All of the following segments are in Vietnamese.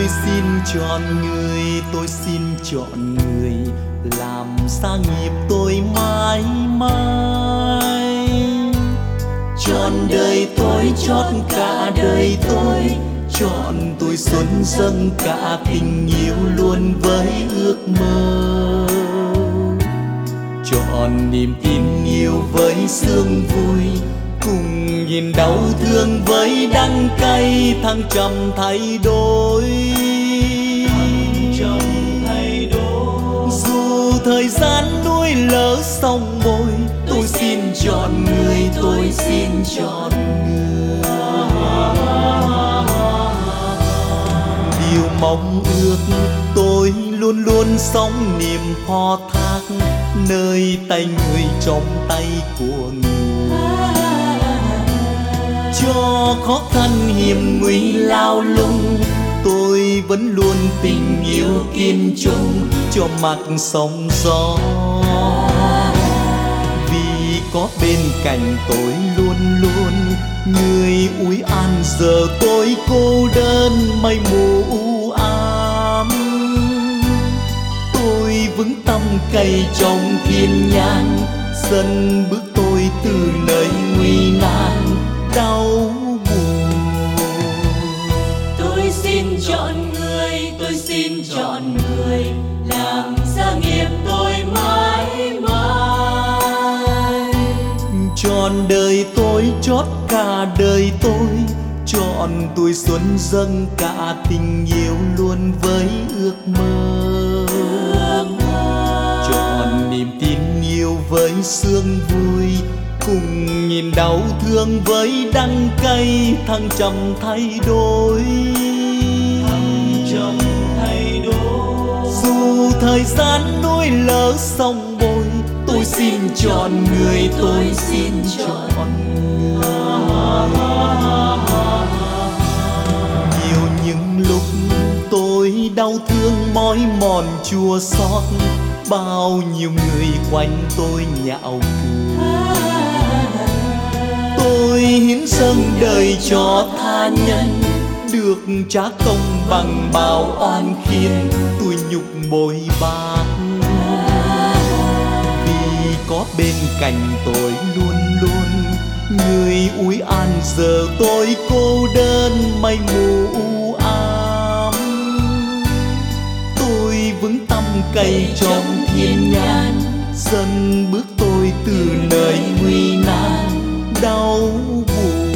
Tôi xin chọn người, tôi xin chọn người làm gia nghiệp tôi mãi mãi. Trọn đời tôi, chọn cả đời tôi, chọn tuổi xuân dâng cả tình yêu luôn với ước mơ. Chọn niềm tin yêu với sương vui, cùng nhìn đau thương với đắng cay, thăng trầm thay đổi. Dù thời gian nuối lỡ sông bồi, tôi xin chọn người, tôi xin chọn người. Điều mong ước tôi luôn luôn sống niềm phó thác, nơi tay người trong tay của người. Cho khó khăn hiểm nguy lao lung, tôi vẫn luôn tình yêu kiên trung cho mặc sóng gió. Vì có bên cạnh tôi luôn luôn người ủi an, giờ tôi cô đơn mây mù u ám. Tôi vững tâm cây trong thiên nhang, dần bước tôi từ nơi nguy nan đau buồn. Tôi xin chọn người, tôi xin chọn người làm gia nghiệp tôi mãi mãi. Trọn đời tôi, chót cả đời tôi, chọn tuổi xuân dâng cả tình yêu luôn với ước mơ. Chọn niềm tin yêu với sương vui, cùng nhìn đau thương với đắng cay, thăng trầm thay đổi. Dù thời gian nuối lỡ sông bồi, tôi xin chọn người, tôi xin chọn người. Nhiều những lúc tôi đau thương mỏi mòn chua xót, bao nhiêu người quanh tôi nhạo cười. Tôi hiến dâng đời cho tha nhân, được trả công bằng bao oan khiên, tôi nhục bội bạc. Vì có bên cạnh tôi luôn luôn người ủi an, giờ tôi cô đơn mây mù u ám. Tôi vững tâm cây trong thiên nhãn, dần bước tôi từ nơi nguy nan đau buồn.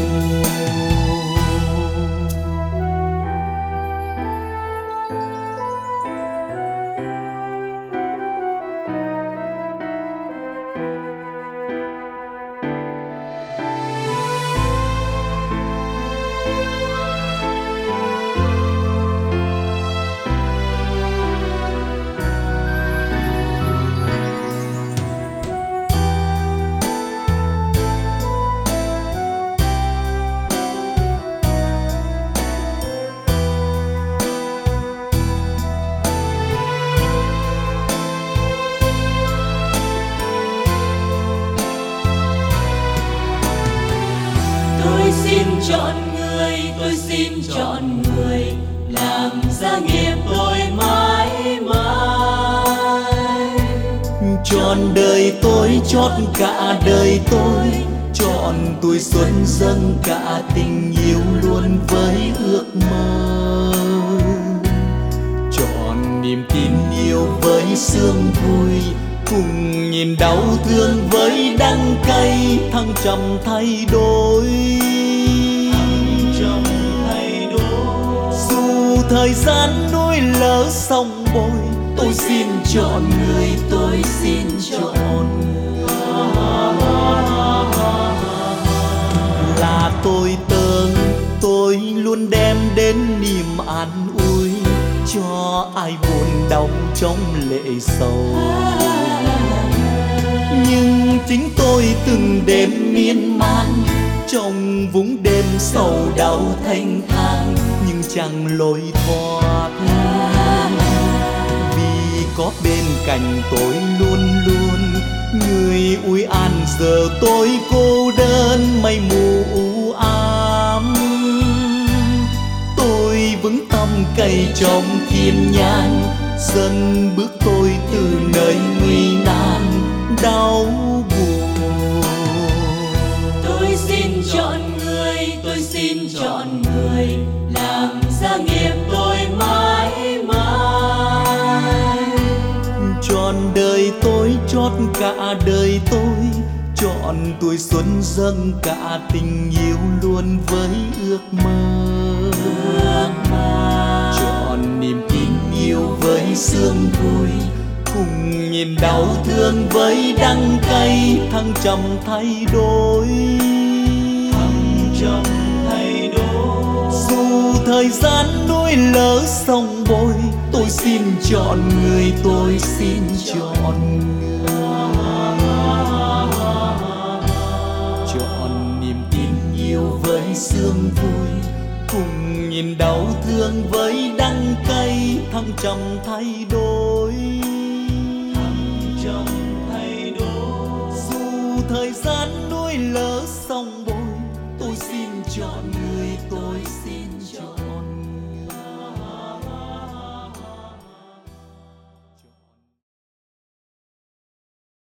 Tôi xin chọn người, tôi xin chọn người làm gia nghiệp tôi mãi mãi. Trọn đời tôi, chót cả đời tôi, chọn tuổi xuân dâng cả tình yêu luôn với ước mơ. Chọn niềm tin yêu với sương vui, cùng nhìn đau thương với đắng cay, thăng trầm thay đổi. Dù thời gian nuối lỡ sông bồi, tôi xin chọn người, tôi xin chọn người. Là tôi tâng, tôi luôn đem đến niềm an ủi cho ai buồn đau trong lệ sầu. Nhưng chính tôi từng đêm miên man trong vũng đêm sầu đau thanh thang, nhưng chẳng lối thoát. Vì có bên cạnh tôi luôn luôn người ủi an, giờ tôi cô đơn mây mù u ám. Tôi vững tâm cây trong thiên nhang, dần bước tôi từ nơi nguy nan đau buồn. Tôi xin chọn người, tôi xin chọn người làm gia nghiệp tôi mãi mãi. Trọn đời tôi, trót cả đời tôi, chọn tuổi xuân dâng cả tình yêu luôn với ước mơ. Chọn niềm tin yêu với sương vui, cùng nhìn đau thương với đắng cay, thăng trầm thay đổi. Dù thời gian núi lỡ sông bồi, tôi xin chọn người, tôi xin chọn người. Chọn niềm tin yêu với sương vui, cùng nhìn đau thương với đắng cay, thăng trầm thay đổi. Dù thời gian